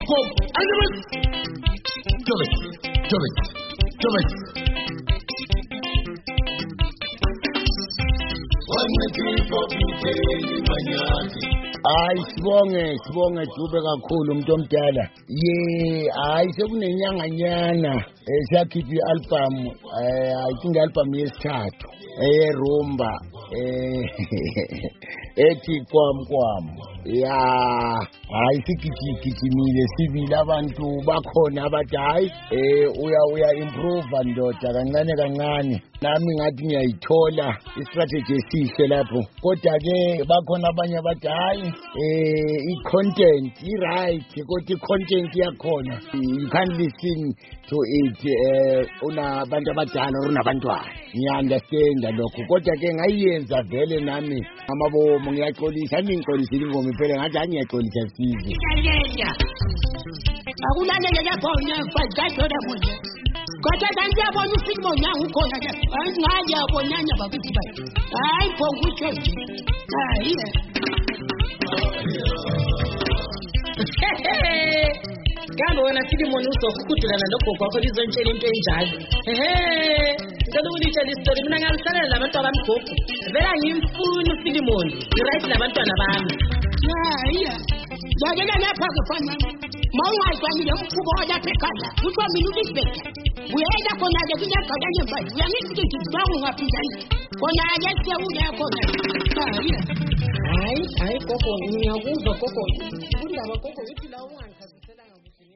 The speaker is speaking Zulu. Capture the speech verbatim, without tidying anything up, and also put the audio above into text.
for enemies. Do it, do it, do it. Hayi sibonge sibonge Dube kakhulu umuntu omdala. Ye hayi sekunenyanganyana eh siyakhipha ialbum eh I think album yesithathu eh rumba eh ethi kwamkwam. Ya hayi sigijigijimile sibili abantu bakhona abathi hayi eh uya uya improve ndoda kancane kancane. Nami ngathi ngiyayithola istrategy esihle lapho. Kodwa ke bakhona abanye abathi hayi eh i-content i-right kodwa i-content yakhona you can't listen to it eh una abantu abadala unabantwana. Ngiyaunderstand lokho kodwa ke ngayiyenza vele nami amabomo ngiyaxolisa ngingixolisile ingoma iphele ngathi angiyaxolisa size. Akulalele lapho ngiyafazathola munye. Kodwa kanti yabona uSimo nyanga ukhona nje. Angazi yabonanya bakuthi bayi. Hayi phongutshe nje. Hayi. Kambe wena Filimon uzokukudulana nogogo wakho lizontshela into enjalo. Ehe. Ngicela ukulitshela isitori mina ngiyalisalela labantu abamgogo. Vela ngimfuna uFilimon. Right labantwana bami. Hayi. Ngiyakela lapha ke fana. Mawungazwani lomkhubo lapha ekhaya. Utho mina ulisbeka. Uyela khona ke kunyakanye manje. Uyangithi ngizibanga ungaphindani. Khona ke sewuya khona. Hayi. Hayi, hayi gogo ngiyakuzwa gogo. Undaba gogo ithi lawo